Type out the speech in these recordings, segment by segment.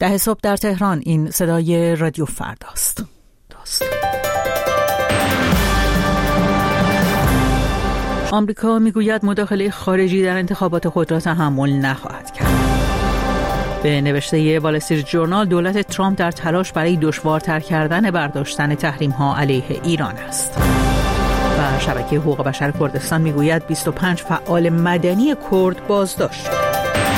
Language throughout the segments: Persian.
10 صبح در تهران. این صدای رادیو فرداست. آمریکا میگوید مداخله خارجی در انتخابات خود را تحمل نخواهد کرد. به نوشته وال استریت ژورنال، دولت ترامپ در تلاش برای دشوارتر کردن برداشتن تحریم‌ها علیه ایران است. و شبکه حقوق بشر کردستان میگوید 25 فعال مدنی کرد بازداشت شد.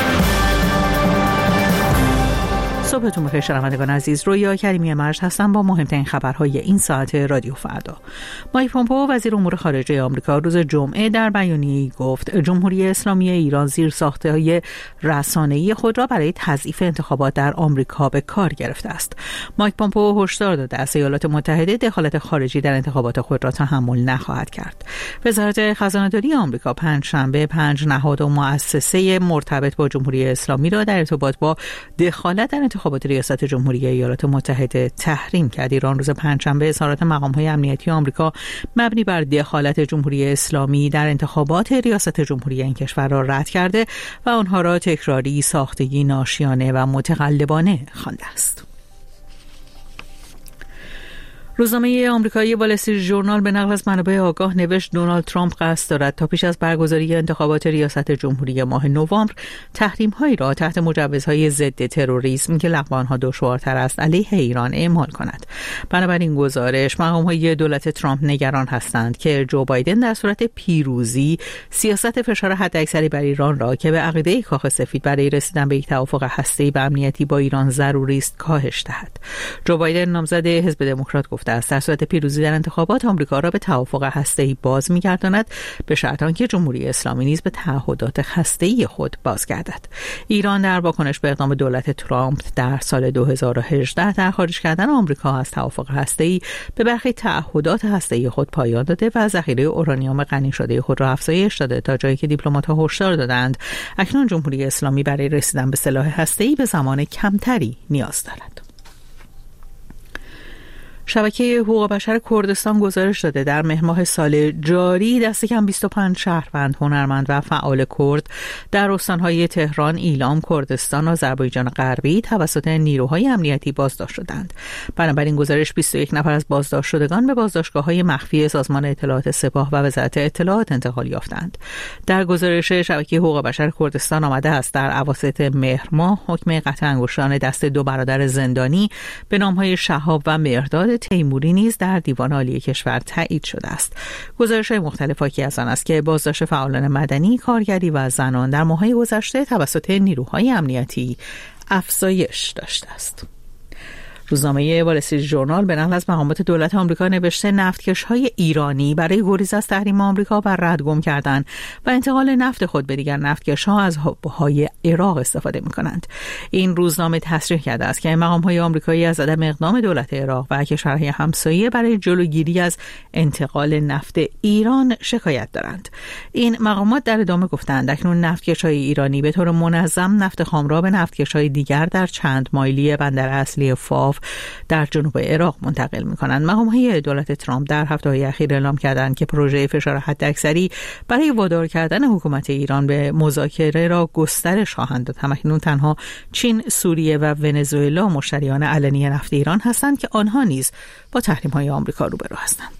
صبحتون بخیر شنوندگان عزیز. رویا کریمی مرج هستم با مهمترین خبرهای این ساعت رادیو فردا. مایک پومپئو وزیر امور خارجه آمریکا روز جمعه در بیانیه‌ای گفت جمهوری اسلامی ایران زیرساخت‌های رسانه‌ای خود را برای تضعیف انتخابات در آمریکا به کار گرفته است. مایک پومپئو هشدار داده است ایالات متحده دخالت خارجی در انتخابات خود را تحمل نخواهد کرد. وزارت خزانه‌داری آمریکا پنجشنبه 5 نهاد و مؤسسه مرتبط با جمهوری اسلامی را در ارتباط با دخالت در انتخابات ریاست جمهوری ایالات متحده تحریم کرد. ایران روز پنجشنبه اظهارات مقام‌های امنیتی آمریکا مبنی بر دخالت جمهوری اسلامی در انتخابات ریاست جمهوری این کشور را رد کرده و آنها را تکراری، ساختگی، ناشیانه و متقلبانه خوانده است. روزنامه آمریکایی وال استریت ژورنال به نقل از منابع آگاه نوشت دونالد ترامپ قصد دارد تا پیش از برگزاری انتخابات ریاست جمهوری ماه نوامبر تحریم‌هایی را تحت مجوزهای ضد تروریسم که لغو آنها دشوارتر است علیه ایران اعمال کند. بنابراین گزارش مقام‌های دولت ترامپ نگران هستند که جو بایدن در صورت پیروزی سیاست فشار حداکثری بر ایران را که به عقیده کاخ سفید برای رسیدن به یک توافق هسته‌ای و امنیتی با ایران ضروری است کاهش دهد. جو بایدن نامزد حزب دموکرات گفته است در صورت پیروزی در انتخابات آمریکا را به توافق هسته‌ای باز می‌گرداند به شرط آنکه جمهوری اسلامی نیز به تعهدات هسته‌ای خود بازگردد. ایران در واکنش به اقدام دولت ترامپ در سال 2018 در خارج کردن آمریکا از توافق هسته‌ای به برخی تعهدات هسته‌ای خود پایان داده و ذخیره اورانیوم غنی شده خود را افزایش داده تا جایی که دیپلمات‌ها هشدار دادند اکنون جمهوری اسلامی برای رسیدن به سلاح هسته‌ای به زمان کمتری نیاز دارد. شبکه حقوق بشر کردستان گزارش داده در مهر ماه سال جاری دست کم 25 شهروند، هنرمند و فعال کرد در استان‌های تهران، ایلام، کردستان و آذربایجان غربی توسط نیروهای امنیتی بازداشت شدند. بنابراین گزارش 21 نفر از بازداشت شدگان به بازداشتگاه‌های مخفی سازمان اطلاعات سپاه و وزارت اطلاعات انتقال یافتند. در گزارش شبکه حقوق بشر کردستان آمده است در اواسط مهر ماه حکم قطع انگشتان دست 2 برادر زندانی به نام‌های شهاب و مهرداد تیموری نیز در دیوان عالی کشور تایید شده است. گزارش‌های مختلف حاکی از آن است که بازداشت فعالان مدنی، کارگری و زنان در ماه‌های گذشته توسط نیروهای امنیتی افزایش داشته است. روزنامه وال استریت ژورنال به نقل از مقامات دولت آمریکا نوشته نفتکش‌های ایرانی برای گریز از تحریم آمریکا و ردگم کردن و انتقال نفت خود به دیگر نفتکش‌ها از حوض‌های عراق استفاده می‌کنند. این روزنامه تصریح کرده است که مقام‌های آمریکایی از عدم اقدام دولت عراق و کشورهای همسایه برای جلوگیری از انتقال نفت ایران شکایت دارند. این مقامات در ادامه گفتند اکنون نفتکش‌های ایرانی به طور منظم نفت خام را به نفتکش‌های دیگر در چند مایلی بندر اصلی فاو در جنوب عراق منتقل می‌کنند. مقام‌های دولت ترامپ در هفته‌های اخیر اعلام کردند که پروژه فشار حداکثری برای وادار کردن حکومت ایران به مذاکره را گسترش خواهند داد. همکنون تنها چین، سوریه و ونزوئلا مشتریان علنی نفت ایران هستند که آنها نیز با تحریم‌های آمریکا روبرو هستند.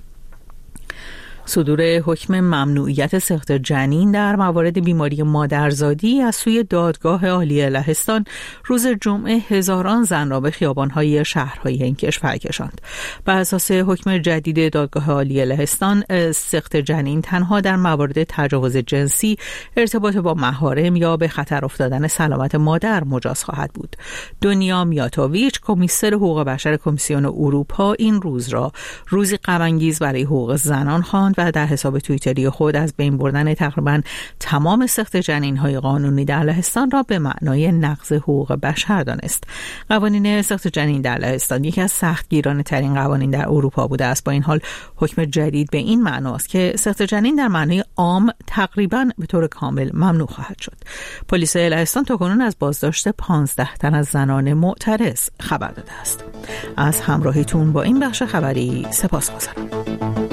صدور حکم ممنوعیت سقط جنین در موارد بیماری مادرزادی از سوی دادگاه عالی لهستان روز جمعه هزاران زن را به خیابان‌های شهرهای این کشور کشاند. بر اساس حکم جدید دادگاه عالی لهستان، سقط جنین تنها در موارد تجاوز جنسی، ارتباط با محارم یا به خطر افتادن سلامت مادر مجاز خواهد بود. دنیا میاتوویچ، کمیسر حقوق بشر کمیسیون اروپا، این روز را روزی غم‌انگیز برای حقوق زنان خواند و در حساب توییتری خود از بین بردن تقریباً تمام سقط جنین‌های قانونی در لهستان را به معنای نقض حقوق بشر دانست. قوانین سقط جنین در لهستان یکی از سختگیرانه‌ترین قوانین در اروپا بوده است. با این حال حکم جدید به این معناست که سقط جنین در معنای عام تقریباً به طور کامل ممنوع خواهد شد. پلیس لهستان تاکنون از بازداشت 15 تن از زنان معترض خبر داده است. از همراهیتون با این بخش خبری سپاسگزارم.